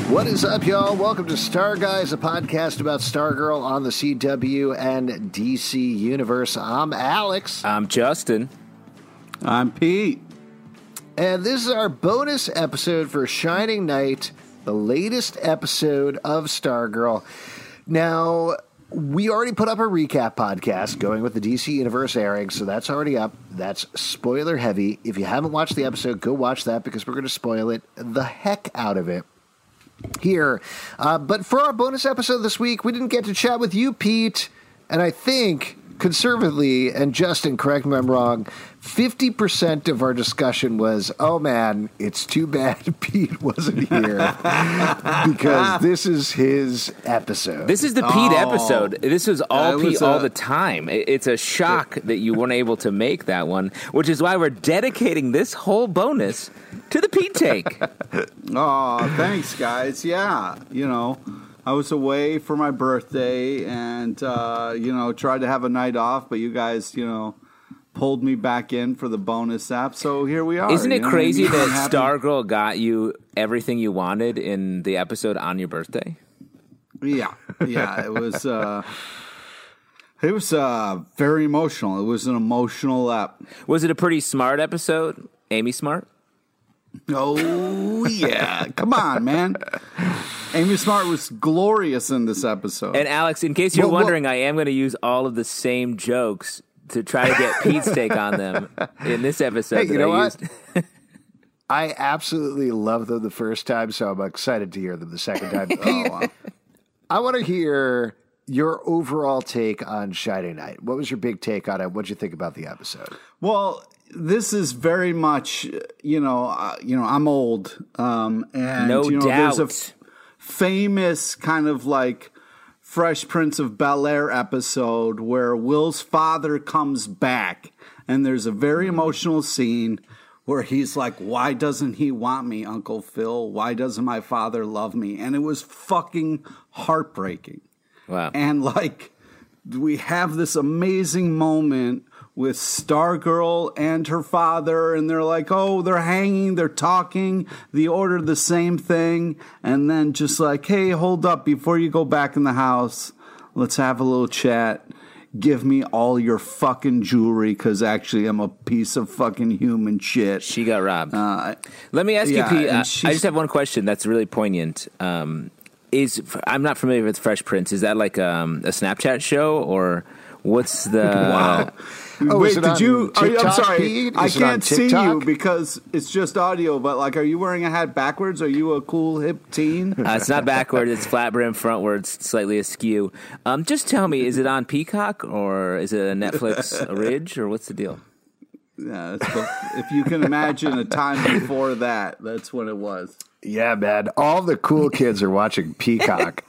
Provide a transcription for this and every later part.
What is up, y'all? Welcome to Star Guys, a podcast about Stargirl on the CW and DC Universe. I'm Alex. I'm Justin. I'm Pete. And this is our bonus episode for Shining Knight, the latest episode of Stargirl. Now, we already put up a recap podcast going with the DC Universe airing, so that's already up. That's spoiler heavy. If you haven't watched the episode, go watch that because we're going to spoil it the heck out of it here. But for our bonus episode this week, we didn't get to chat with you, Pete, and I think conservatively, and Justin, correct me if I'm wrong, 50% of our discussion was, oh man, it's too bad Pete wasn't here because this is his episode. This is the Pete episode. This was all Pete all the time. It's a shock that you weren't able to make that one, which is why we're dedicating this whole bonus to the Pete take. Oh, thanks, guys. Yeah, I was away for my birthday and, tried to have a night off, but you guys, pulled me back in for the bonus app. So here we are. Isn't it crazy that Stargirl got you everything you wanted in the episode on your birthday? Yeah. It was very emotional. It was an emotional app. Was it a pretty smart episode? Amy Smart? Oh, yeah. Come on, man. Amy Smart was glorious in this episode. And Alex, in case you're wondering, I am going to use all of the same jokes to try to get Pete's take on them in this episode. Hey, you know what? I absolutely loved them the first time, so I'm excited to hear them the second time. Pete, I want to hear your overall take on Shining Knight. What was your big take on it? What did you think about the episode? Well, this is very much, I'm old, and no doubt. There's a famous kind of like Fresh Prince of Bel-Air episode where Will's father comes back, and there's a very emotional scene where he's like, "Why doesn't he want me, Uncle Phil? Why doesn't my father love me?" And it was fucking heartbreaking. Wow. And like, we have this amazing moment with Stargirl and her father, and they're like, oh, they're hanging, they're talking, they order the same thing, and then just like, hey, hold up, before you go back in the house, let's have a little chat. Give me all your fucking jewelry, because actually I'm a piece of fucking human shit. She got robbed. Let me ask you, Pete, I just have one question that's really poignant. I'm not familiar with Fresh Prince. Is that like a Snapchat show, or what's the... Wow. Wait, did you? I'm sorry, I can't see you because it's just audio. But like, are you wearing a hat backwards? Are you a cool hip teen? It's not backwards. It's flat brim frontwards, slightly askew. Just tell me, is it on Peacock or is it a Netflix Ridge or what's the deal? Yeah, if you can imagine a time before that, that's when it was. Yeah, man. All the cool kids are watching Peacock.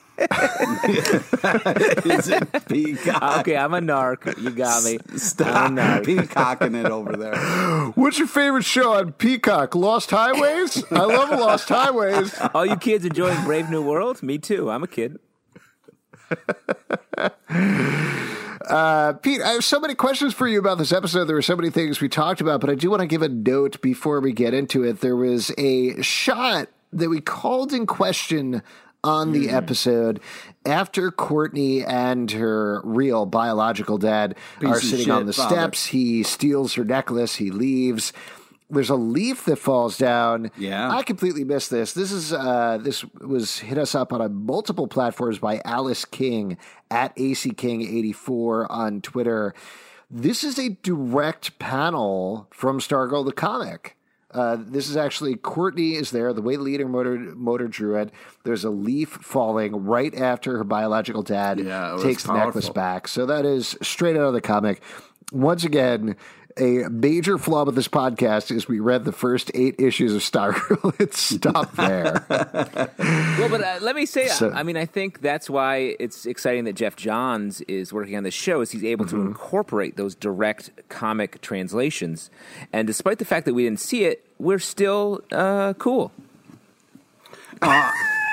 Is it Peacock? Okay, I'm a narc. You got me. Stop peacocking it over there. What's your favorite show on Peacock? Lost Highways? I love Lost Highways. All you kids enjoying Brave New World? Me too. I'm a kid. Pete, I have so many questions for you about this episode. There were so many things we talked about, but I do want to give a note before we get into it. There was a shot that we called in question on the episode after Courtney and her real biological dad are sitting on the steps. He steals her necklace. He leaves. There's a leaf that falls down. Yeah. I completely missed this. This was hit us up on multiple platforms by Alice King at ACKing84 on Twitter. This is a direct panel from Stargirl the comic. This is actually, Courtney is there, the way leader motor druid. There's a leaf falling right after her biological dad takes the necklace back. So that is straight out of the comic. Once again, a major flaw with this podcast is we read the first 8 issues of Stargirl. It stopped there. Well, but let me say, I think that's why it's exciting that Jeff Johns is working on this show, is he's able to incorporate those direct comic translations. And despite the fact that we didn't see it, we're still cool.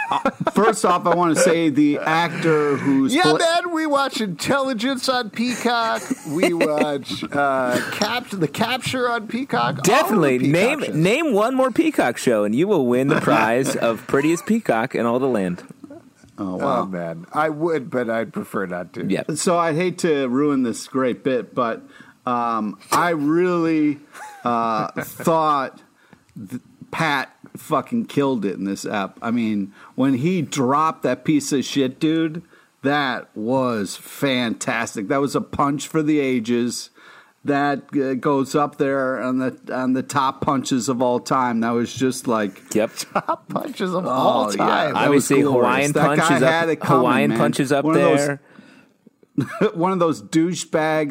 First off, I want to say the actor who's man, we watch Intelligence on Peacock. We watch the Capture on Peacock. Definitely name one more Peacock show, and you will win the prize of prettiest peacock in all the land. Oh, wow. Oh, man. I would, but I'd prefer not to. Yeah. So I'd hate to ruin this great bit, but I really thought Pat fucking killed it in this ep. I mean, when he dropped that piece of shit dude, that was fantastic. That was a punch for the ages. That goes up there on the top punches of all time. That was just like top punches of all time. Yeah, obviously, Hawaiian punches up there. One of those douchebag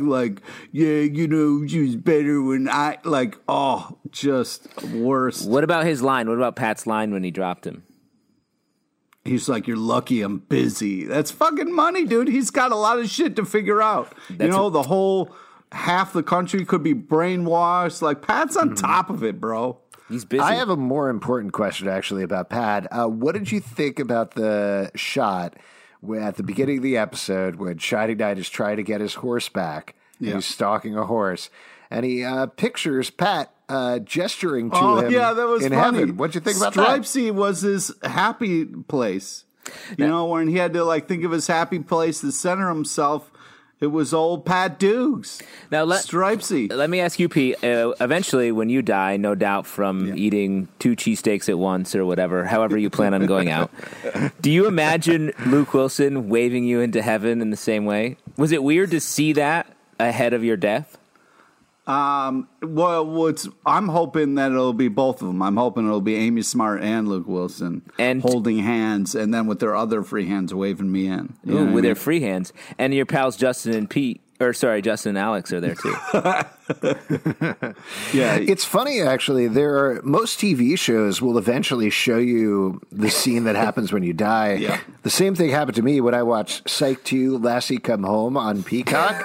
she's better when I just worst. What about his line? What about Pat's line when he dropped him? He's like, "You're lucky I'm busy." That's fucking money, dude. He's got a lot of shit to figure out. The whole half the country could be brainwashed. Like, Pat's on top of it, bro. He's busy. I have a more important question, actually, about Pat. What did you think about the shot at the beginning of the episode when Shining Knight is trying to get his horse back? And he's stalking a horse. And he pictures Pat gesturing to him that was in funny. heaven. What'd you think about Stripesy was his happy place. When he had to think of his happy place to center himself. It was old Pat Dukes. Now, Stripesy. Let me ask you, Pete. Eventually, when you die, no doubt from eating 2 cheesesteaks at once or whatever, however you plan on going out, do you imagine Luke Wilson waving you into heaven in the same way? Was it weird to see that ahead of your death? I'm hoping that it'll be both of them. I'm hoping it'll be Amy Smart and Luke Wilson and holding hands, and then with their other free hands waving me in. With their free hands, and your pals Justin and Alex are there too. Yeah, it's funny actually. Most TV shows will eventually show you the scene that happens when you die. Yeah. The same thing happened to me when I watched Psych 2: Lassie Come Home on Peacock.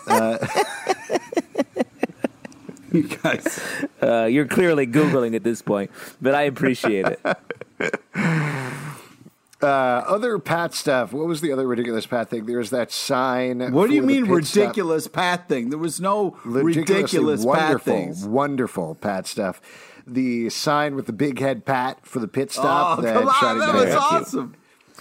You guys, you're clearly Googling at this point, but I appreciate it. Other Pat stuff. What was the other ridiculous Pat thing? There's that sign. What do you mean ridiculous Pat thing? There was no ridiculous Pat things. Wonderful Pat stuff. The sign with the big head Pat for the pit stop. Oh, come on, that was awesome.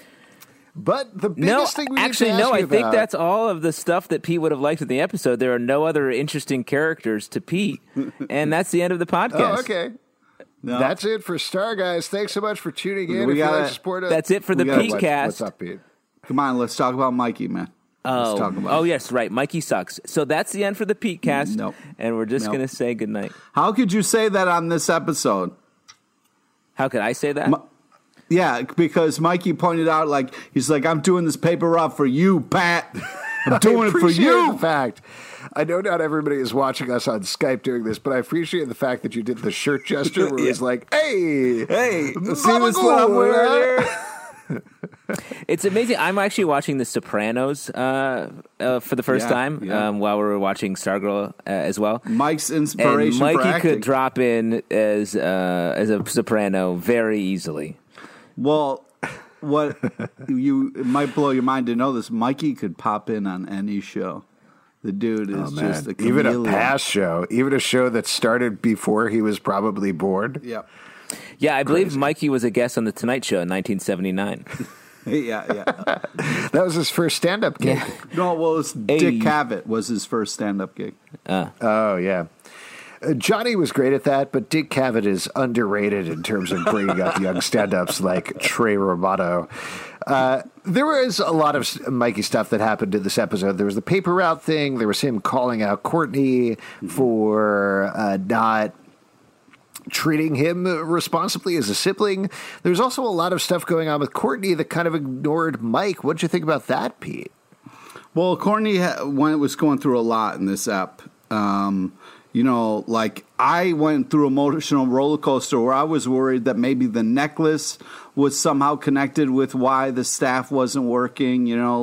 But the biggest thing we need to ask you I about, think that's all of the stuff that Pete would have liked in the episode. There are no other interesting characters to Pete, and that's the end of the podcast. Oh, okay. No. That's it for Star Guys. Thanks so much for tuning in. That's it for the Pete cast. What's up, Pete? Come on, let's talk about Mikey, man. Yes, right. Mikey sucks. So that's the end for the Pete cast. Nope. And we're just going to say goodnight. How could you say that on this episode? How could I say that? Yeah, because Mikey pointed out, he's like, I'm doing this paper route for you, Pat. I'm doing it for you. The fact. I know not everybody is watching us on Skype doing this, but I appreciate the fact that you did the shirt gesture where it's like, hey, see this what I'm wearing here? It's amazing. I'm actually watching The Sopranos for the first time while we were watching Stargirl as well. Mike's inspiration and Mikey for acting. could drop in as a soprano very easily. Well, what it might blow your mind to know this, Mikey could pop in on any show. The dude is just a chameleon. Even a past show, even a show that started before he was probably born. Yep. Yeah, I believe Mikey was a guest on The Tonight Show in 1979. Yeah. That was his first stand-up gig. Yeah. No, well, Dick Cavett was his first stand-up gig. Oh, yeah. Johnny was great at that, but Dick Cavett is underrated in terms of bringing up young stand-ups like Trey Romano. There was a lot of Mikey stuff that happened in this episode. There was the paper route thing. There was him calling out Courtney for not treating him responsibly as a sibling. There's also a lot of stuff going on with Courtney that kind of ignored Mike. What'd you think about that, Pete? Well, Courtney was going through a lot in this ep. I went through an emotional roller coaster where I was worried that maybe the necklace was somehow connected with why the staff wasn't working,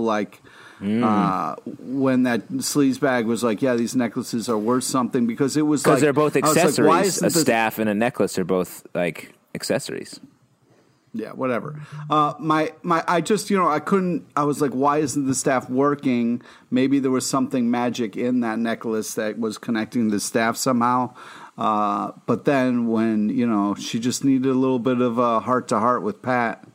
when that sleazebag was like, yeah, these necklaces are worth something because it was they're both accessories. A staff and a necklace are both accessories. Yeah, whatever. I just, I couldn't, I was like, why isn't the staff working? Maybe there was something magic in that necklace that was connecting the staff somehow. But then when, she just needed a little bit of a heart-to-heart with Pat,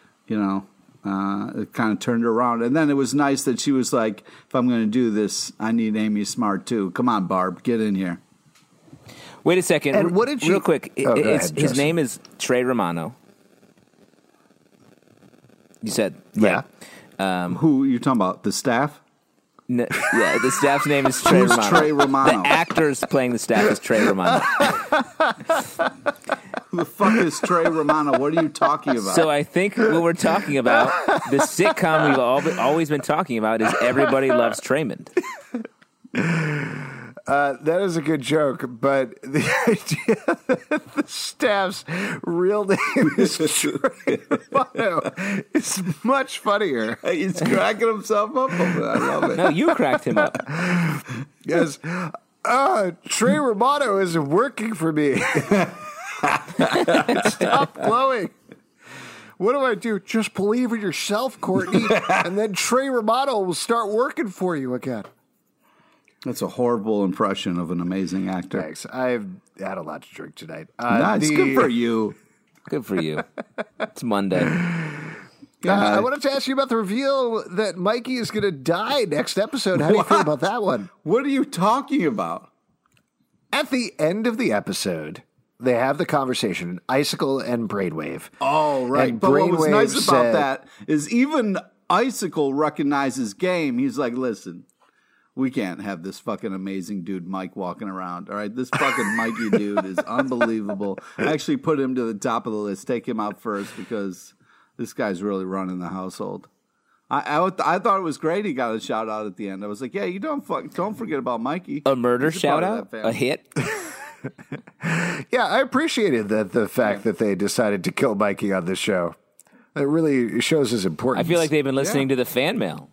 it kind of turned her around. And then it was nice that she was like, if I'm going to do this, I need Amy Smart too. Come on, Barb, get in here. Wait a second. And what did Real quick, his name is Trey Romano. You said, yeah. Right. Who you talking about? The staff? Yeah, the staff's name is Trey Who's Romano. Trey Romano? The actors playing the staff is Trey Romano. Who the fuck is Trey Romano? What are you talking about? So I think what we're talking about, the sitcom we've always been talking about, is Everybody Loves Traymond. That is a good joke, but the idea that the staff's real name is Trey Romano is much funnier. He's cracking himself up over that. I love it. No, you cracked him up. Yes. Trey Romano isn't working for me. Stop glowing. What do I do? Just believe in yourself, Courtney, and then Trey Romano will start working for you again. That's a horrible impression of an amazing actor. Thanks. I've had a lot to drink tonight. It's good for you. Good for you. It's Monday. I wanted to ask you about the reveal that Mikey is going to die next episode. How do you feel about that one? What are you talking about? At the end of the episode, they have the conversation, Icicle and Brainwave. Oh, right. And But what was Brainwave nice about said- that is even Icicle recognizes game. He's like, listen, we can't have this fucking amazing dude Mike walking around. All right, this fucking Mikey dude is unbelievable. I actually put him to the top of the list. Take him out first because this guy's really running the household. I thought it was great. He got a shout out at the end. I was like, yeah, you don't forget about Mikey. A murder He's a part shout of out? that family. A hit? Yeah, I appreciated the fact that they decided to kill Mikey on this show. It really shows his importance. I feel like they've been listening to the fan mail.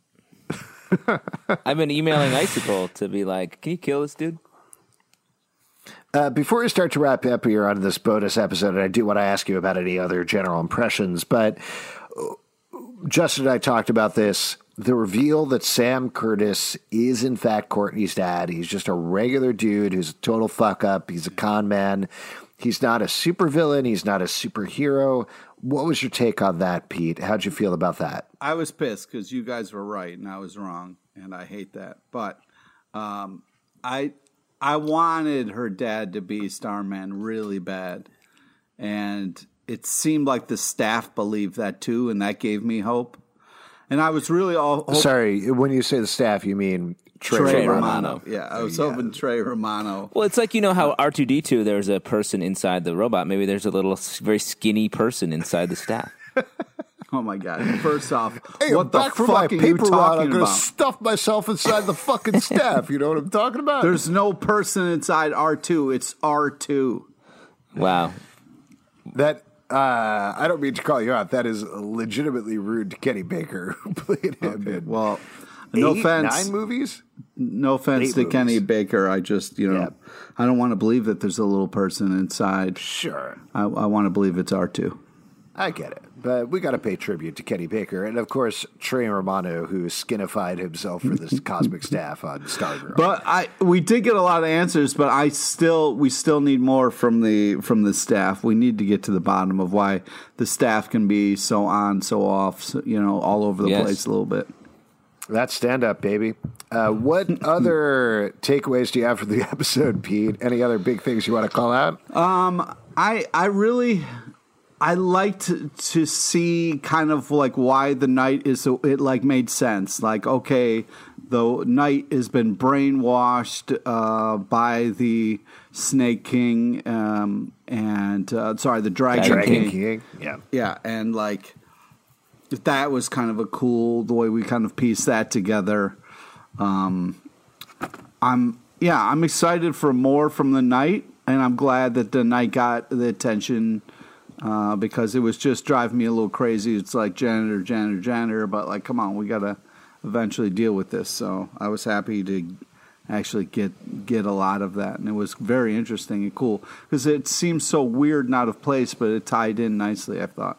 I've been emailing Icicle to be like, can you kill this dude? Before we start to wrap up here on this bonus episode, and I do want to ask you about any other general impressions, but Justin and I talked about this. The reveal that Sam Curtis is, in fact, Courtney's dad. He's just a regular dude who's a total fuck up. He's a con man. He's not a supervillain. He's not a superhero. What was your take on that, Pete? How'd you feel about that? I was pissed because you guys were right and I was wrong, and I hate that. But I wanted her dad to be Starman really bad, and it seemed like the staff believed that too, and that gave me hope. And I was really Sorry, when you say the staff, you mean Trey Romano. Yeah, I was hoping Trey Romano. Well, it's like, you know how R2-D2, there's a person inside the robot. Maybe there's a little very skinny person inside the staff. Oh, my God. First off, Hey, what I'm the back from fuck my are you paper route. I'm talking going to about? stuff myself inside the fucking staff. You know what I'm talking about? There's no person inside R2. It's R2. Wow. That I don't mean to call you out. That is legitimately rude to Kenny Baker, who played him in Well, no offense. 9 movies. No offense 8 to movies. Kenny Baker. I just, Yeah. I don't want to believe that there's a little person inside. Sure, I want to believe it's R2. I get it, but we got to pay tribute to Kenny Baker, and of course Trey Romano, who skinified himself for this cosmic staff on Stargirl. But we did get a lot of answers, but we still need more from the staff. We need to get to the bottom of why the staff can be so on, so off, so, all over the place a little bit. That's stand up, baby. What other takeaways do you have from the episode, Pete? Any other big things you want to call out? I liked to see kind of like why the Knight is so it like made sense. Like, okay, the Knight has been brainwashed by the Snake King the Dragon King. Yeah, and like that was kind of a cool the way we kind of pieced that together. I'm excited for more from the Knight, and I'm glad that the Knight got the attention. Because it was just driving me a little crazy. It's like janitor, but like, come on, we got to eventually deal with this. So I was happy to actually get a lot of that. And it was very interesting and cool because it seemed so weird and out of place, but it tied in nicely, I thought.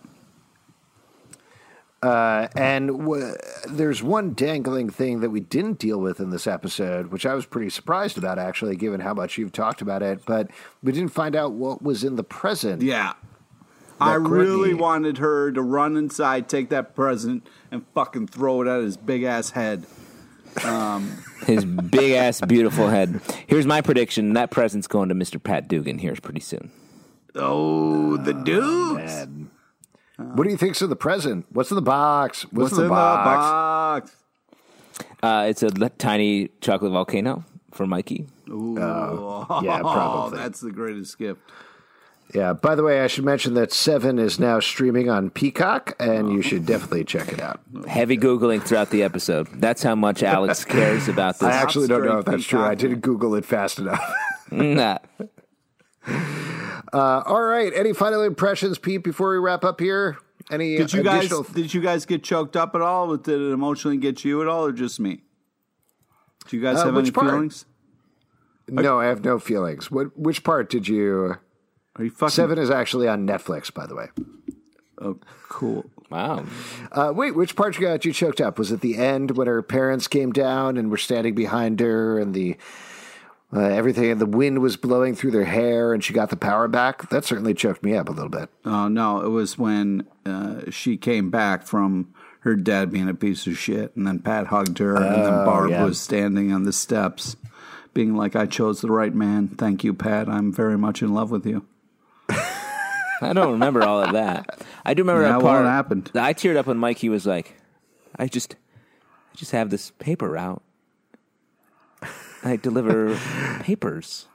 There's one dangling thing that we didn't deal with in this episode, which I was pretty surprised about, actually, given how much you've talked about it. But we didn't find out what was in the present. Yeah. I really wanted her to run inside, take that present, and fucking throw it at his big-ass head. His big-ass, beautiful head. Here's my prediction. That present's going to Mr. Pat Dugan here pretty soon. Oh, the dudes. What do you think's in the present? What's in the box? What's in the box? It's a tiny chocolate volcano for Mikey. Ooh. Yeah, probably. That's the greatest gift. Yeah, by the way, I should mention that Seven is now streaming on Peacock, and you should definitely check it out. Heavy Googling throughout the episode. That's how much Alex cares about this. I actually don't know if that's true. I didn't Google it fast enough. Nah. All right. Any final impressions, Pete, before we wrap up here? Any Did you guys get choked up at all? Did it emotionally get you at all, or just me? Do you guys have any feelings? No, I have no feelings. Which part did you... Are you fucking... Seven is actually on Netflix, by the way. Oh, cool. Wow. Wait, which part got you choked up? Was it the end when her parents came down and were standing behind her and the everything, and the wind was blowing through their hair and she got the power back? That certainly choked me up a little bit. Oh, no. It was when she came back from her dad being a piece of shit, and then Pat hugged her, and then Barb was standing on the steps being like, I chose the right man. Thank you, Pat. I'm very much in love with you. I don't remember all of that. I do remember that part. What happened? I teared up when Mikey was like, I just have this paper route. I deliver papers.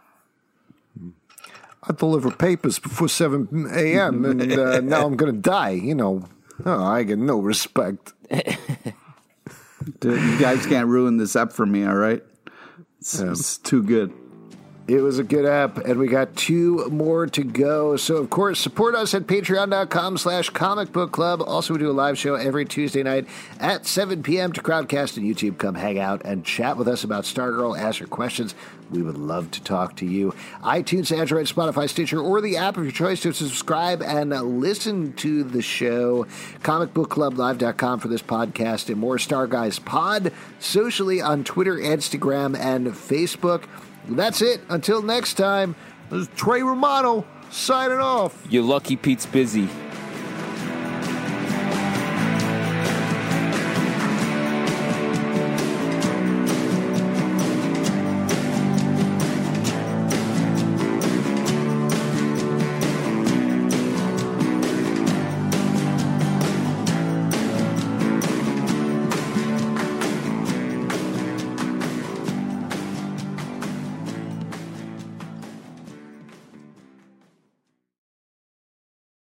I deliver papers before 7 a.m. and now I'm going to die. You know, I get no respect. Dude, you guys can't ruin this up for me, all right? It's too good. It was a good app, and we got 2 more to go. So, of course, support us at patreon.com/comicbookclub. Also, we do a live show every Tuesday night at 7 p.m. to Crowdcast and YouTube. Come hang out and chat with us about Stargirl. Ask your questions. We would love to talk to you. iTunes, Android, Spotify, Stitcher, or the app of your choice to subscribe and listen to the show. ComicBookClubLive.com for this podcast and more Star Guys Pod. Socially on Twitter, Instagram, and Facebook. That's it. Until next time, this is Trey Romano signing off. You're lucky Pete's busy.